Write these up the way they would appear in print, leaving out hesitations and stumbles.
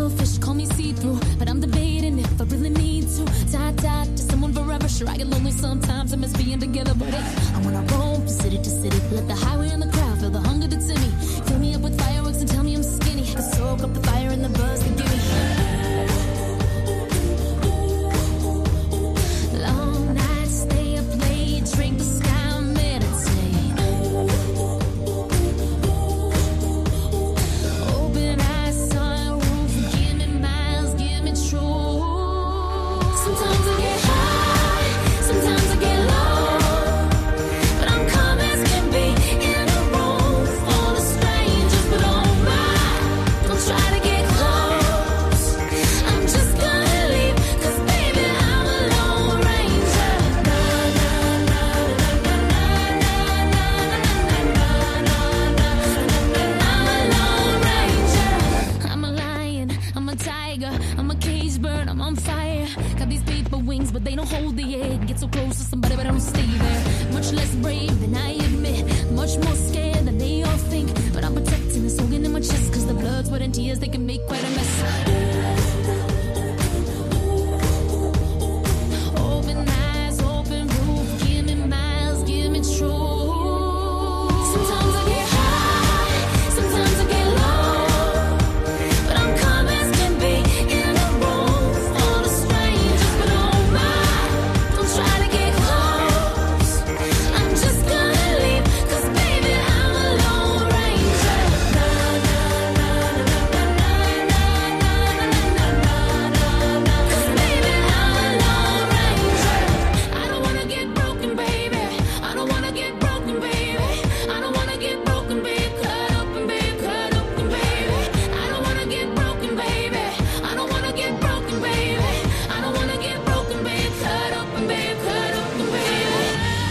selfish, call me see-through, but I'm debating if I really need to. Tie to someone forever. Sure, I get lonely sometimes. I miss being together, but hey, I wanna roam from city to city. Let the highway and the crowd feel the hunger that's in me. Fill me up with fireworks and tell me I'm skinny. I can soak up the fire and the buzz they give me. Long nights, stay up late, drink the sky, meditate. Open eyes, sunroof, give me miles, give me truth. Sometimes I get high, sometimes I get low, but I'm calm as can be in a room full of strangers. But oh my, don't try to get close. I'm just gonna leave, 'cause baby I'm a lone ranger. Na na na na na na na na na na. I'm a lone ranger. I'm a lion, I'm a tiger, I'm a cage bird, I'm on fire. Got these paper wings, but they don't hold the egg. Get so close to somebody, but I don't stay there. Much less brave than I admit, much more scared than they all think. But I'm protecting this organ in my chest, 'cause the blood, sweat, and tears, they can make quite a mess. Open eyes, open roof, give me miles, give me truth. Sometimes I get high, sometimes I get low, but I'm calm as can be in a room full of strangers. But oh my, don't try to get close. I'm just gonna leave, 'cause baby I'm a lone ranger. Na na na na na na na na na na. 'Cause baby I'm a lone ranger. I don't wanna get broken, baby. I don't wanna get broken, baby. I don't wanna get broken, baby. Cut open, baby. Cut open, baby. I don't wanna get broken, baby. I don't wanna get broken, baby. I don't wanna get broken, baby. Cut open, baby. Cut open, baby.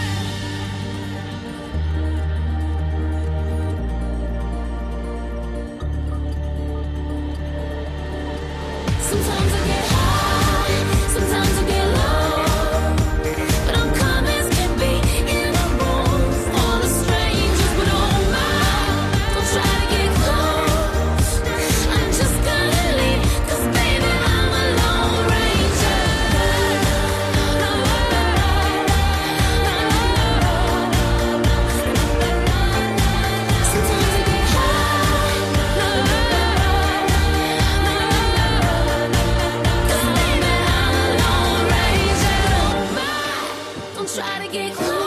Sometimes I get high, sometimes I get low, but I'm calm as can be in a room full of strangers. But oh my, don't try to get close. I'm just gonna leave, 'cause baby I'm a lone ranger. Sometimes I get high, 'cause baby I'm a lone ranger. Oh my, don't try to get close.